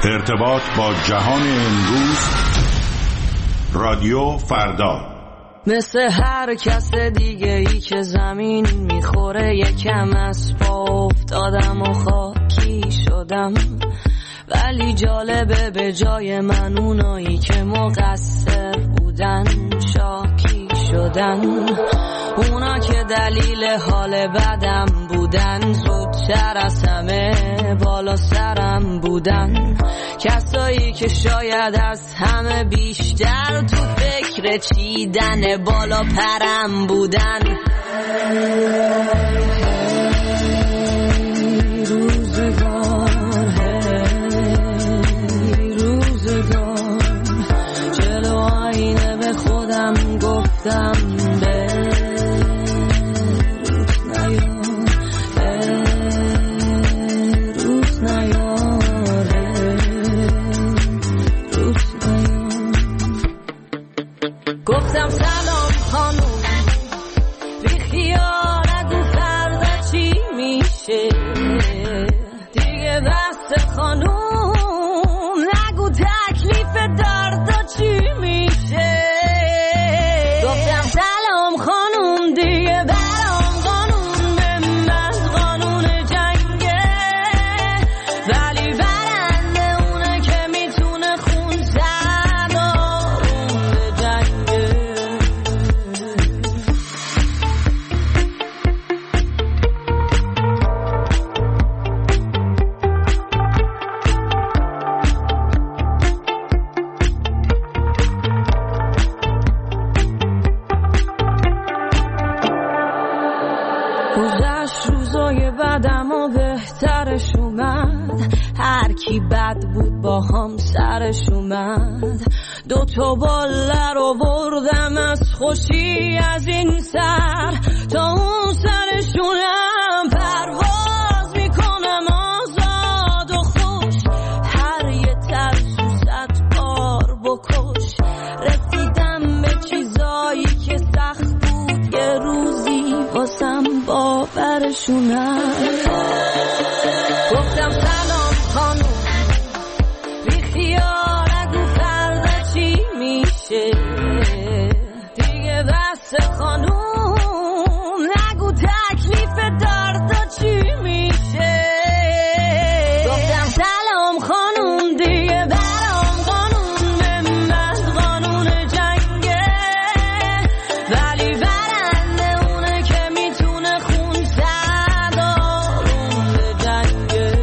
ارتباط با جهان امروز، رادیو فردا. مثل هر کس دیگه ای که زمین میخوره یکم از پا افتادم و خاکی شدم، ولی جالبه به جای من اونایی که مقصر بودن شاکی شدن. اونا که دلیل حال بدم بودن زودتر از همه بالا سرم بودن. کسایی که شاید از همه بیشتر تو فکر چیدن بالا پرم بودن. روزگار جلو آینه به خودم گفتم گفتم سلام خانوم، بی خیال نگو فردا چی میشه دیگه، بس خانوم نگو تکلیف دردا چی میشه. گفتم سلام خانوم دیگه برام قانون بمبند قانون جنگه، ولی برنده اونه که میتونه خون زد آروم به جنگه. گذشت روزای بعدم و بهترش اومد، هر کی بد بود با هم سرش اومد. 2 باله رو بردم از خوشی از این سر تا اون سرشونم پرواز میکنم آزاد و خوش. هر یه ترسو 100 بار بکش، رسیدم به چیزایی که سخت بود یه روزی واسم باورشونم. گفتم سلام خانوم، بی خیال نگو فردا چی میشه دیگه، بس خانوم نگو تکلیف دردا چی میشه. گفتم سلام خانوم دیگه برام قانون بمبند قانون جنگه، ولی برنده اونه که میتونه خون زد آروم به جنگه.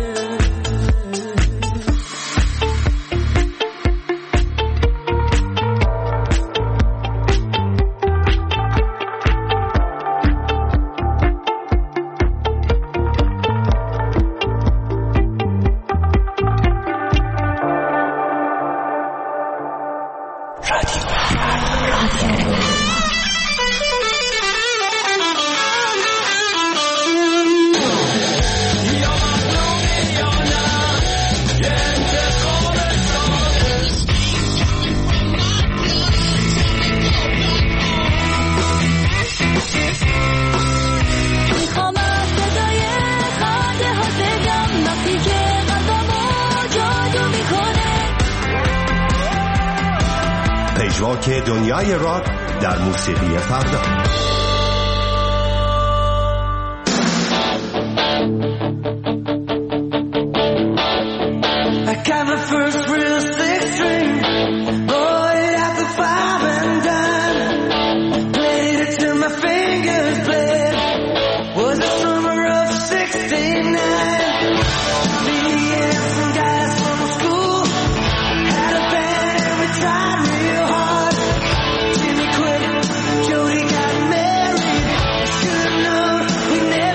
پژواک دنیای راک در موسیقی فردا.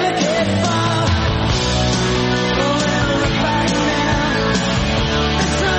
It's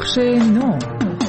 بخش 9.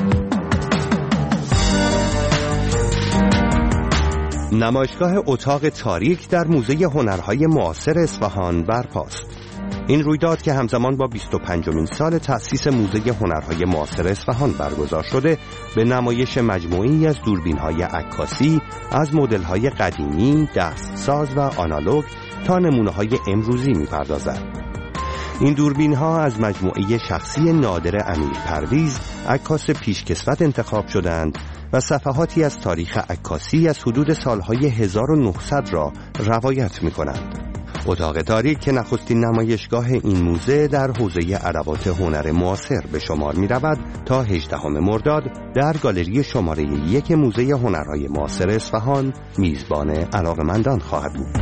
نمایشگاه اتاق تاریک در موزه هنرهای معاصر اصفهان برپاست. این رویداد که همزمان با 25مین سال تأسیس موزه هنرهای معاصر اصفهان برگزار شده، به نمایش مجموعی از دوربین‌های عکاسی از مدل‌های قدیمی، دستساز و آنالوگ تا نمونه‌های امروزی می‌پردازد. این دوربین‌ها از مجموعه شخصی نادر امیر پرویز، عکاس پیشکسوت انتخاب شدند و صفحاتی از تاریخ عکاسی از حدود سالهای 1900 را روایت می‌کنند. اتاق تاریک که نخستین نمایشگاه این موزه در حوزه ادوات هنر معاصر به شمار می‌رود، تا 18 مرداد در گالری شماره 1 موزه هنرهای معاصر اصفهان میزبان علاقه‌مندان خواهد بود.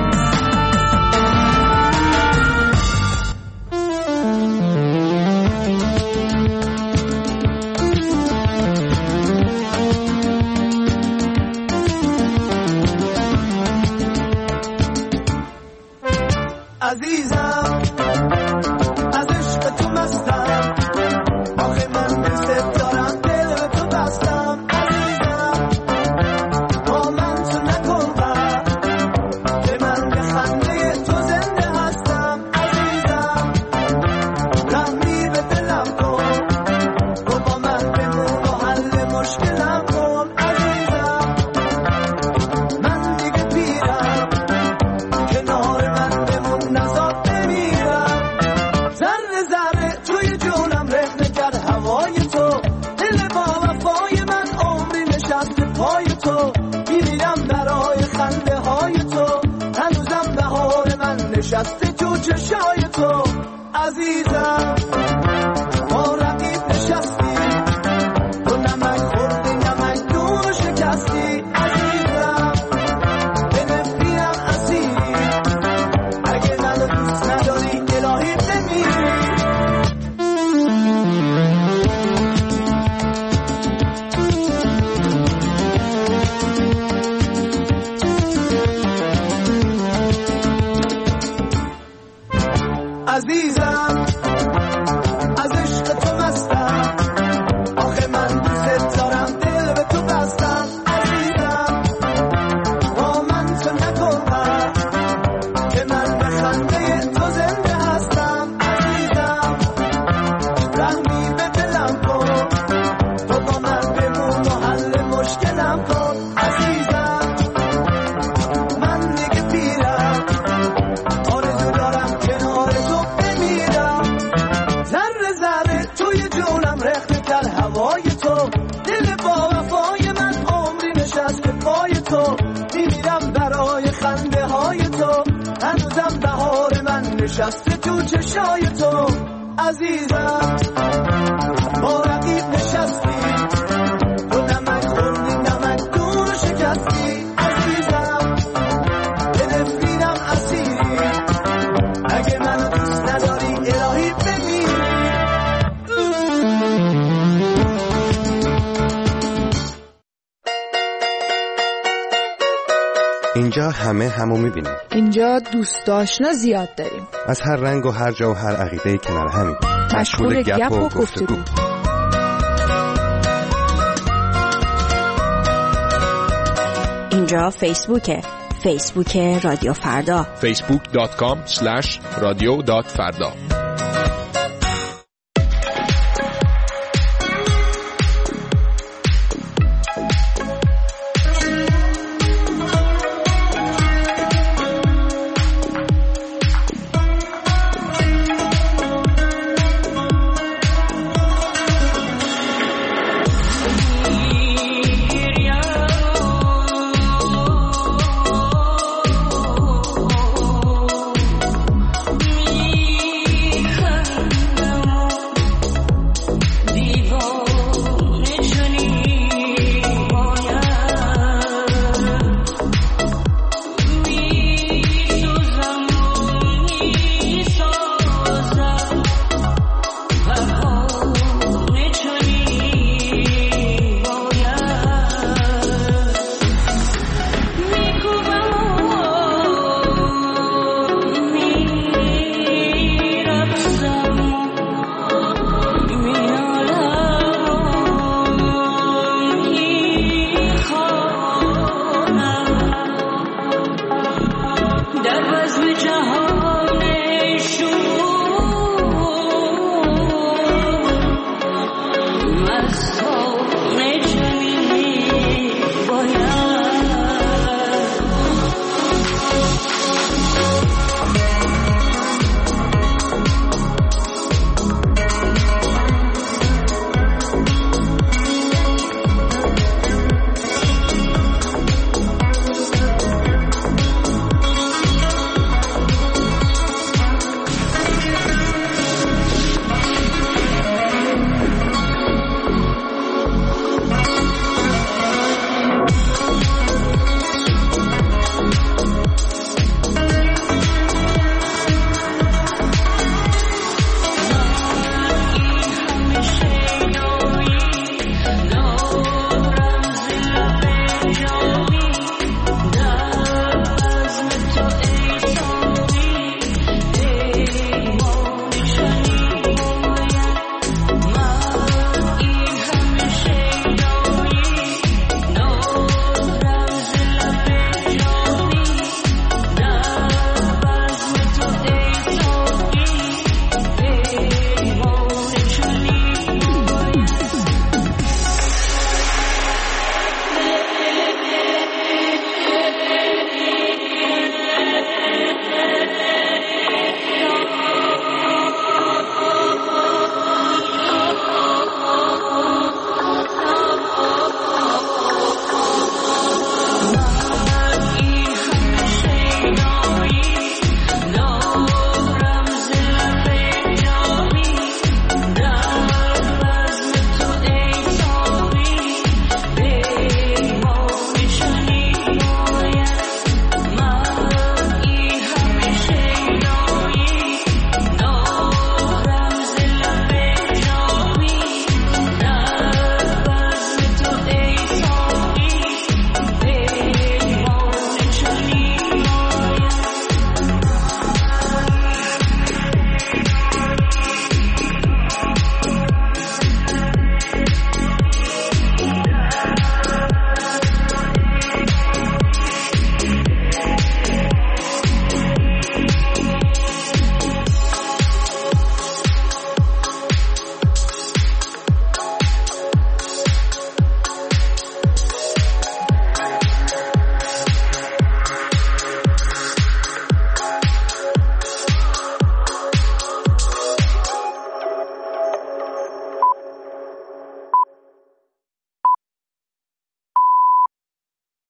عزیزم از عشق تو مستم، آخه من دوست دارم، دل به تو بستم. عزیزم با من تو نکن غم، که من به خنده تو زنده هستم. عزیزم رحمی به دلم کن، تو با من بمون و حل مشکلم کن. عزیزم من دیگه پیرم، کنار من بمون نزار بمیرم. ذره ذره توی جونم رخنه کرد هوای تو، دل با وفای من عمری نشسته پای تو. میمیرم برای خنده های تو، هنوزم بهار من نشسته تو چشای تو. عزیزم با رقیب نشستی، تو نمک خوردی نمک دون شکستی. عزیزم به نفرینم اسیری، اگه منو دوست نداری الهی بمیری. عزیزم از عشق تو مستم، آخه من دوست دارم، دل به تو بستم. عزیزم با من تو نکن غم، که من به خنده تو زنده هستم. عزیزم رحمی به دلم کن، تو با من بمون و حل مشکلم کن. عزیزم من دیگه پیرم، آرزو دارم کنار تو بمیرم. ذره ذره توی جونم رخنه کرد هوای تو، دل با وفای من عمری نشسته پای تو. میمیرم برای خنده های تو، هنوزم بهار من نشسته تو چشای تو. عزیزم با رقیب نشستی، تو نمک خوردی نمک دون شکستی. عزیزم به نفرینم اسیری، اگه منو دوست نداری الهی بمیری. اینجا همه همو میبینیم. اینجا دوست آشنا زیاد داریم، از هر رنگ و هر جا و هر عقیده کنار همیم، مشغول گپ و گفتگو. اینجا فیسبوک رادیو فردا، facebook.com/radio.farda.